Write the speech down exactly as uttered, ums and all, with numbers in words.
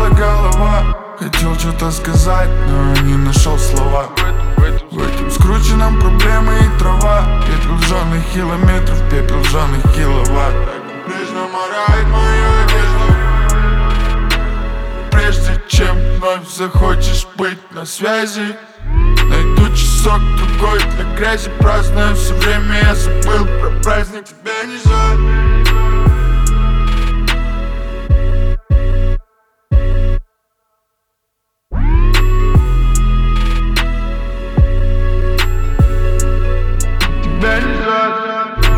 болела голова. Хотел что-то сказать, но не нашел слова. В этом скрученном проблемы и трава. Пепел жженых километров, пепел жженых киловатт. Нежно морает мою одежду. Прежде чем вновь захочешь быть на связи, найду часок другой для грязи. Праздную все время, я забыл про праздник. Тебе не жаль?